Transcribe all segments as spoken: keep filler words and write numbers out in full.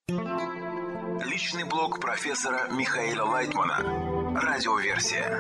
Личный блог профессора Михаила Лайтмана. Радиоверсия.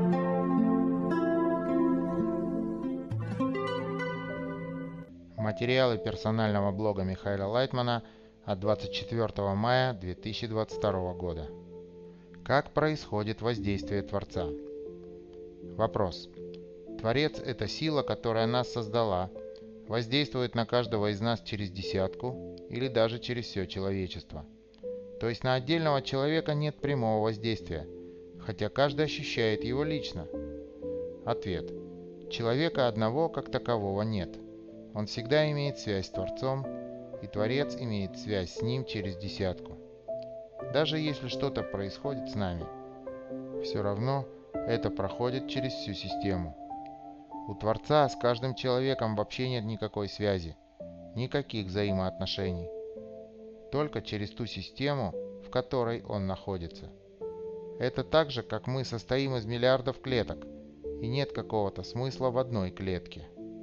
Материалы персонального блога Михаила Лайтмана от двадцать четвёртого мая две тысячи двадцать второго года. Как происходит воздействие Творца? Вопрос. Творец – это сила, которая нас создала, воздействует на каждого из нас через десятку или даже через все человечество. То есть на отдельного человека нет прямого воздействия, хотя каждый ощущает его лично. Ответ. Человека одного как такового нет. Он всегда имеет связь с Творцом, и Творец имеет связь с ним через десятку. Даже если что-то происходит с нами, все равно это проходит через всю систему. У Творца с каждым человеком вообще нет никакой связи, никаких взаимоотношений. Только через ту систему, в которой он находится. Это так же, как мы состоим из миллиардов клеток, и нет какого-то смысла в одной клетке.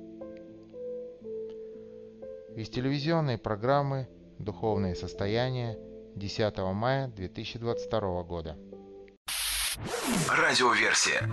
Из телевизионной программы «Духовные состояния» десятого мая две тысячи двадцать второго года. Радиоверсия.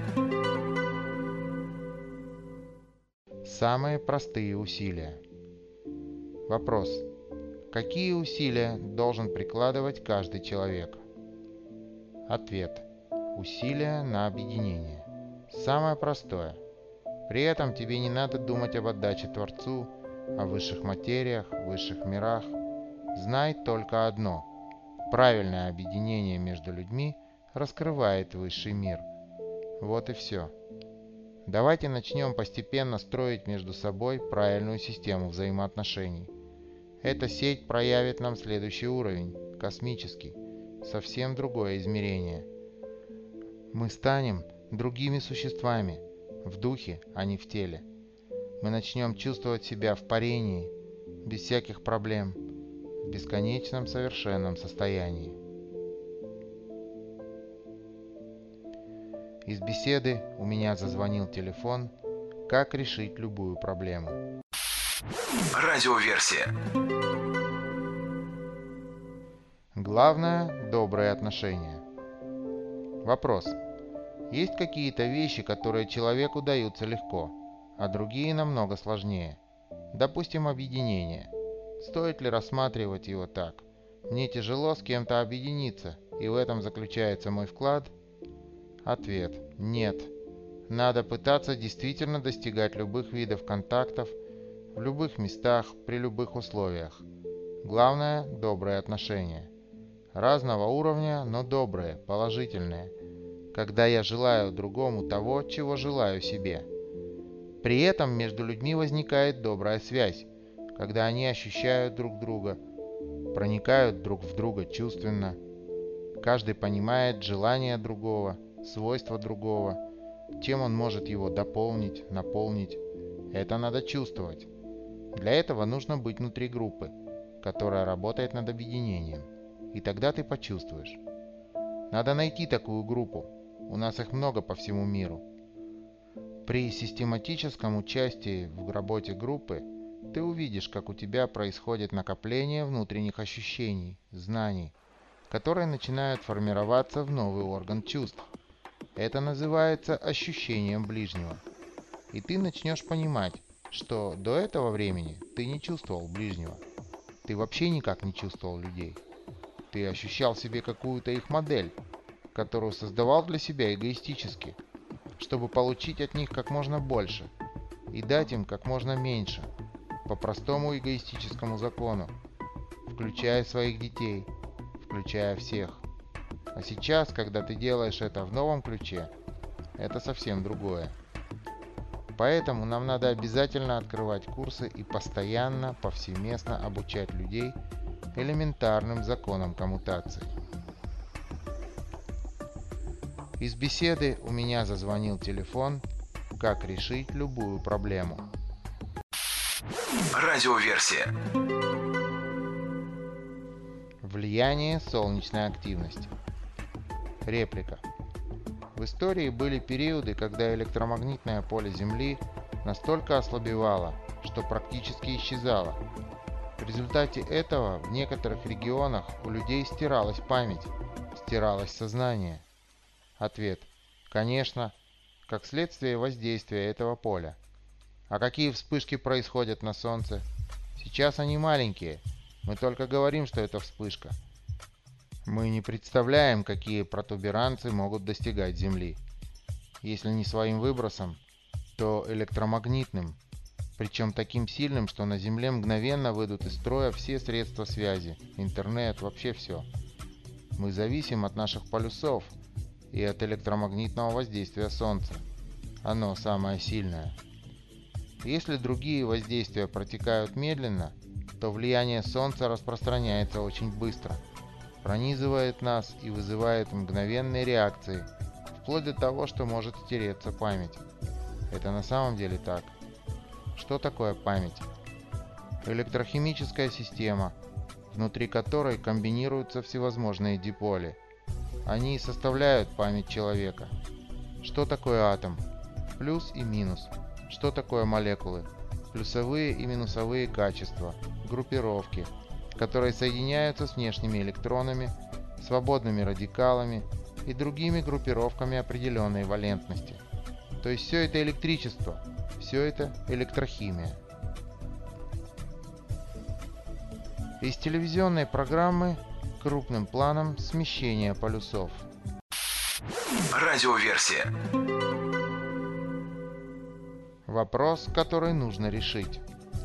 Самые простые усилия. Вопрос. Какие усилия должен прикладывать каждый человек? Ответ. Усилия на объединение. Самое простое. При этом тебе не надо думать об отдаче Творцу, о высших материях, высших мирах. Знай только одно. Правильное объединение между людьми раскрывает высший мир. Вот и все. Давайте начнем постепенно строить между собой правильную систему взаимоотношений. Эта сеть проявит нам следующий уровень, космический, совсем другое измерение. Мы станем другими существами, в духе, а не в теле. Мы начнем чувствовать себя в парении, без всяких проблем, в бесконечном совершенном состоянии. Из беседы у меня зазвонил телефон «Как решить любую проблему». Радиоверсия. Главное – добрые отношения. Вопрос. Есть какие-то вещи, которые человеку даются легко, а другие намного сложнее? Допустим, объединение. Стоит ли рассматривать его так? Мне тяжело с кем-то объединиться, и в этом заключается мой вклад? Ответ. Нет. Надо пытаться действительно достигать любых видов контактов, в любых местах, при любых условиях. Главное – добрые отношения. Разного уровня, но добрые, положительные. Когда я желаю другому того, чего желаю себе. При этом между людьми возникает добрая связь, когда они ощущают друг друга, проникают друг в друга чувственно. Каждый понимает желание другого, свойства другого, чем он может его дополнить, наполнить. Это надо чувствовать. Для этого нужно быть внутри группы, которая работает над объединением. И тогда ты почувствуешь. Надо найти такую группу. У нас их много по всему миру. При систематическом участии в работе группы ты увидишь, как у тебя происходит накопление внутренних ощущений, знаний, которые начинают формироваться в новый орган чувств. Это называется ощущением ближнего. И ты начнешь понимать, что до этого времени ты не чувствовал ближнего. Ты вообще никак не чувствовал людей. Ты ощущал в себе какую-то их модель, которую создавал для себя эгоистически, чтобы получить от них как можно больше и дать им как можно меньше, по простому эгоистическому закону, включая своих детей, включая всех. А сейчас, когда ты делаешь это в новом ключе, это совсем другое. Поэтому нам надо обязательно открывать курсы и постоянно, повсеместно обучать людей элементарным законам коммутации. Из беседы у меня зазвонил телефон «Как решить любую проблему». Радиоверсия. Влияние солнечной активности. Реплика. В истории были периоды, когда электромагнитное поле Земли настолько ослабевало, что практически исчезало. В результате этого в некоторых регионах у людей стиралась память, стиралось сознание. Ответ. Конечно, как следствие воздействия этого поля. А какие вспышки происходят на Солнце? Сейчас они маленькие. Мы только говорим, что это вспышка. Мы не представляем, какие протуберанцы могут достигать Земли. Если не своим выбросом, то электромагнитным. Причем таким сильным, что на Земле мгновенно выйдут из строя все средства связи, интернет, вообще все. Мы зависим от наших полюсов и от электромагнитного воздействия Солнца. Оно самое сильное. Если другие воздействия протекают медленно, то влияние Солнца распространяется очень быстро, пронизывает нас и вызывает мгновенные реакции, вплоть до того, что может стереться память. Это на самом деле так. Что такое память? Электрохимическая система, внутри которой комбинируются всевозможные диполи. Они составляют память человека. Что такое атом? Плюс и минус. Что такое молекулы? Плюсовые и минусовые качества, группировки, которые соединяются с внешними электронами, свободными радикалами и другими группировками определенной валентности. То есть все это электричество, все это электрохимия. Из телевизионной программы крупным планом смещение полюсов. Радиоверсия. Вопрос, который нужно решить.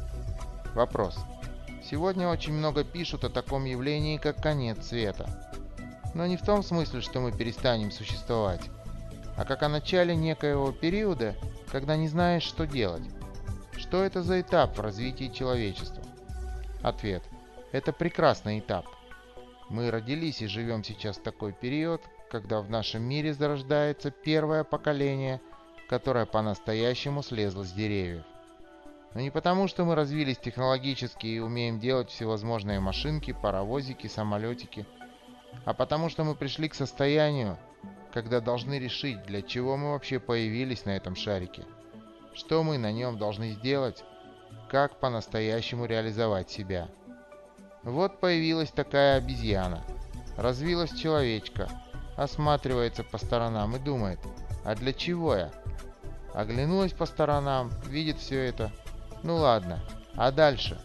Вопрос. Сегодня очень много пишут о таком явлении, как конец света. Но не в том смысле, что мы перестанем существовать, а как о начале некоего периода, когда не знаешь, что делать. Что это за этап в развитии человечества? Ответ. Это прекрасный этап. Мы родились и живем сейчас в такой период, когда в нашем мире зарождается первое поколение, которое по-настоящему слезло с деревьев. Но не потому, что мы развились технологически и умеем делать всевозможные машинки, паровозики, самолетики, а потому что мы пришли к состоянию, когда должны решить, для чего мы вообще появились на этом шарике, что мы на нем должны сделать, как по-настоящему реализовать себя. Вот появилась такая обезьяна, развилась человечка, осматривается по сторонам и думает, а для чего я? Оглянулась по сторонам, видит все это. Ну ладно, а дальше?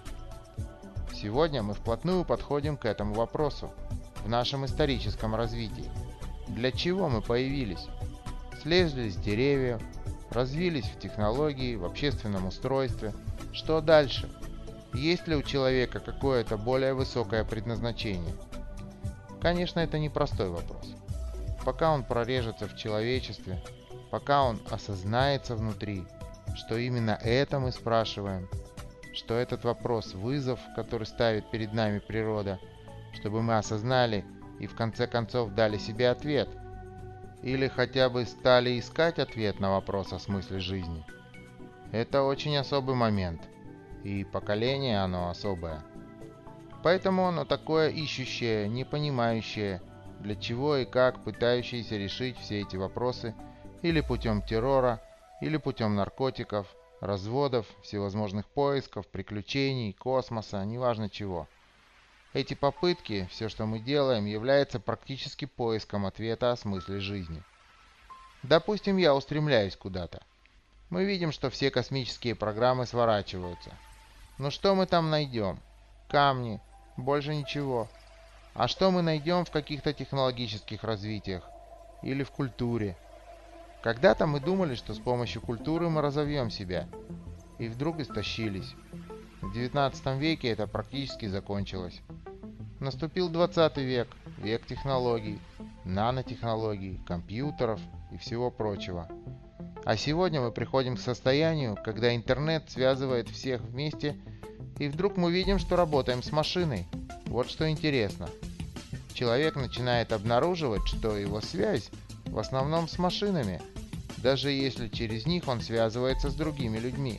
Сегодня мы вплотную подходим к этому вопросу в нашем историческом развитии. Для чего мы появились? Слезли с деревьев, развились в технологии, в общественном устройстве. Что дальше? Есть ли у человека какое-то более высокое предназначение? Конечно, это непростой вопрос. Пока он прорежется в человечестве, пока он осознается внутри, что именно это мы спрашиваем, что этот вопрос – вызов, который ставит перед нами природа, чтобы мы осознали и в конце концов дали себе ответ, или хотя бы стали искать ответ на вопрос о смысле жизни. Это очень особый момент, и поколение оно особое. Поэтому оно такое ищущее, не понимающее, для чего и как пытающееся решить все эти вопросы или путем террора, или путем наркотиков, разводов, всевозможных поисков, приключений, космоса, неважно чего. Эти попытки, все, что мы делаем, является практически поиском ответа о смысле жизни. Допустим, я устремляюсь куда-то. Мы видим, что все космические программы сворачиваются. Но что мы там найдем? Камни, больше ничего. А что мы найдем в каких-то технологических развитиях? Или в культуре? Когда-то мы думали, что с помощью культуры мы разовьем себя. И вдруг истощились. В девятнадцатом веке это практически закончилось. Наступил двадцатый век, век технологий, нанотехнологий, компьютеров и всего прочего. А сегодня мы приходим к состоянию, когда интернет связывает всех вместе, и вдруг мы видим, что работаем с машиной. Вот что интересно. Человек начинает обнаруживать, что его связь в основном с машинами, даже если через них он связывается с другими людьми.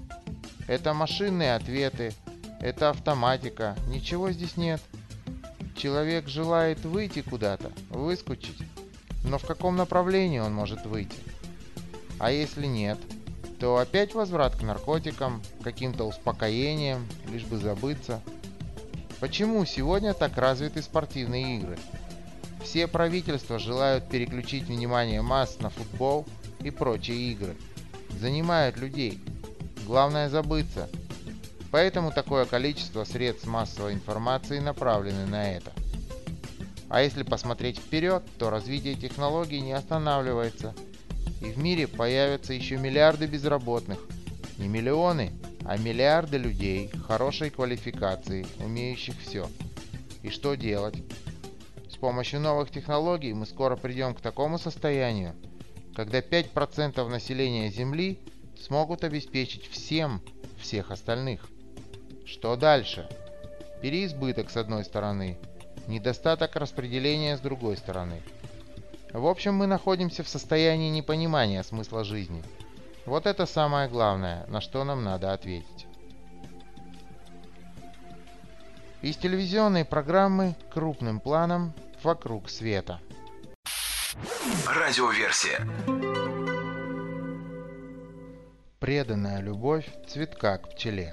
Это машинные ответы, это автоматика, ничего здесь нет. Человек желает выйти куда-то, выскочить, но в каком направлении он может выйти? А если нет, то опять возврат к наркотикам, каким-то успокоениям, лишь бы забыться. Почему сегодня так развиты спортивные игры? Все правительства желают переключить внимание масс на футбол и прочие игры. Занимают людей. Главное забыться. Поэтому такое количество средств массовой информации направлены на это. А если посмотреть вперед, то развитие технологий не останавливается. И в мире появятся еще миллиарды безработных. Не миллионы, а миллиарды людей хорошей квалификации, умеющих все. И что делать? С помощью новых технологий мы скоро придем к такому состоянию, когда пять процентов населения Земли смогут обеспечить всем всех остальных. Что дальше? Переизбыток с одной стороны, недостаток распределения с другой стороны. В общем, мы находимся в состоянии непонимания смысла жизни. Вот это самое главное, на что нам надо ответить. Из телевизионной программы «Крупным планом. Вокруг света». Радиоверсия. Преданная любовь цветка к пчеле.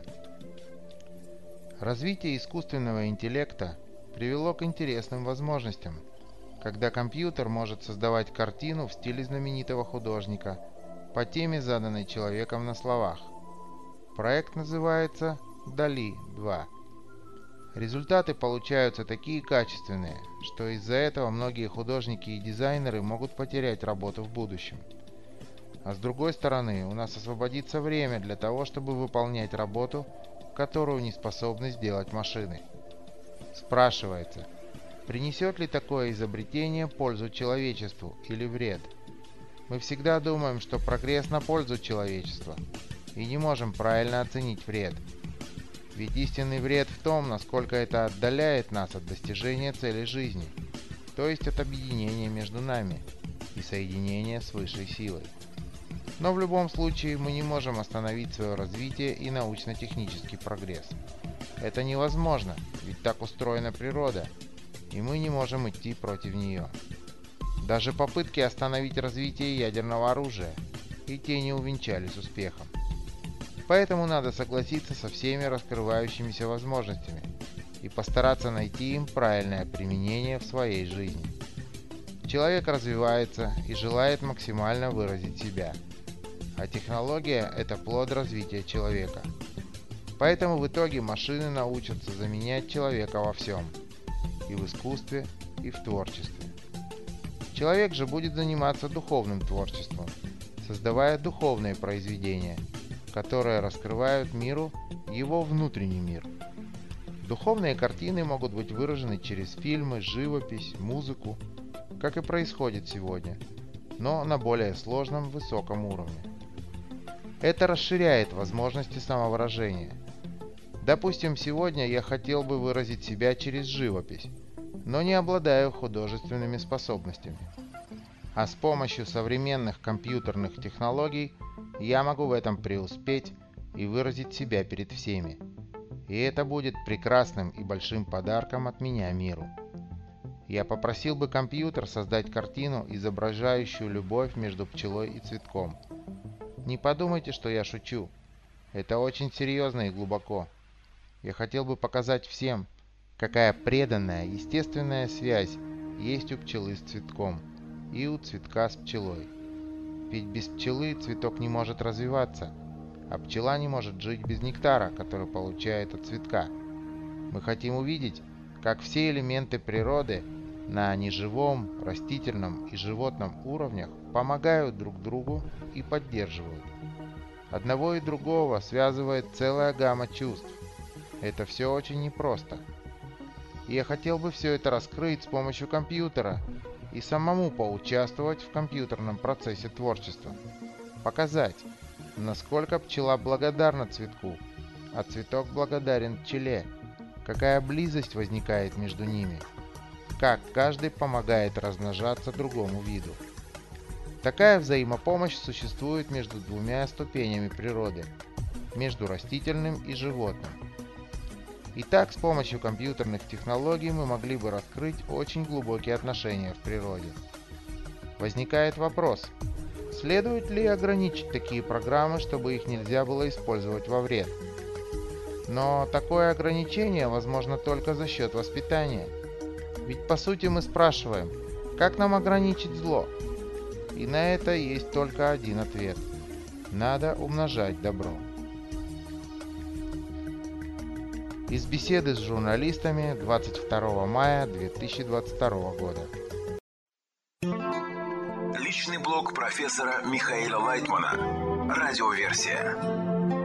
Развитие искусственного интеллекта привело к интересным возможностям, когда компьютер может создавать картину в стиле знаменитого художника по теме, заданной человеком на словах. Проект называется Дали два. Результаты получаются такие качественные, что из-за этого многие художники и дизайнеры могут потерять работу в будущем. А с другой стороны, у нас освободится время для того, чтобы выполнять работу, которую не способны сделать машины. Спрашивается, принесет ли такое изобретение пользу человечеству или вред? Мы всегда думаем, что прогресс на пользу человечества, и не можем правильно оценить вред. Ведь истинный вред в том, насколько это отдаляет нас от достижения цели жизни, то есть от объединения между нами и соединения с высшей силой. Но в любом случае мы не можем остановить свое развитие и научно-технический прогресс. Это невозможно, ведь так устроена природа, и мы не можем идти против нее. Даже попытки остановить развитие ядерного оружия, и те не увенчались успехом. Поэтому надо согласиться со всеми раскрывающимися возможностями и постараться найти им правильное применение в своей жизни. Человек развивается и желает максимально выразить себя, а технология – это плод развития человека. Поэтому в итоге машины научатся заменять человека во всем – и в искусстве, и в творчестве. Человек же будет заниматься духовным творчеством, создавая духовные произведения, которые раскрывают миру его внутренний мир. Духовные картины могут быть выражены через фильмы, живопись, музыку, как и происходит сегодня, но на более сложном, высоком уровне. Это расширяет возможности самовыражения. Допустим, сегодня я хотел бы выразить себя через живопись, но не обладаю художественными способностями. А с помощью современных компьютерных технологий я могу в этом преуспеть и выразить себя перед всеми. И это будет прекрасным и большим подарком от меня миру. Я попросил бы компьютер создать картину, изображающую любовь между пчелой и цветком. Не подумайте, что я шучу. Это очень серьезно и глубоко. Я хотел бы показать всем, какая преданная, естественная связь есть у пчелы с цветком и у цветка с пчелой. Ведь без пчелы цветок не может развиваться, а пчела не может жить без нектара, который получает от цветка. Мы хотим увидеть, как все элементы природы на неживом, растительном и животном уровнях помогают друг другу и поддерживают. Одного и другого связывает целая гамма чувств. Это все очень непросто. И я хотел бы все это раскрыть с помощью компьютера и самому поучаствовать в компьютерном процессе творчества. Показать, насколько пчела благодарна цветку, а цветок благодарен пчеле, какая близость возникает между ними, как каждый помогает размножаться другому виду. Такая взаимопомощь существует между двумя ступенями природы, между растительным и животным. Итак, с помощью компьютерных технологий мы могли бы раскрыть очень глубокие отношения в природе. Возникает вопрос, следует ли ограничить такие программы, чтобы их нельзя было использовать во вред? Но такое ограничение возможно только за счет воспитания. Ведь по сути мы спрашиваем, как нам ограничить зло? И на это есть только один ответ. Надо умножать добро. Из беседы с журналистами двадцать второго мая две тысячи двадцать второго года. Личный блог профессора Михаила Лайтмана. Радиоверсия.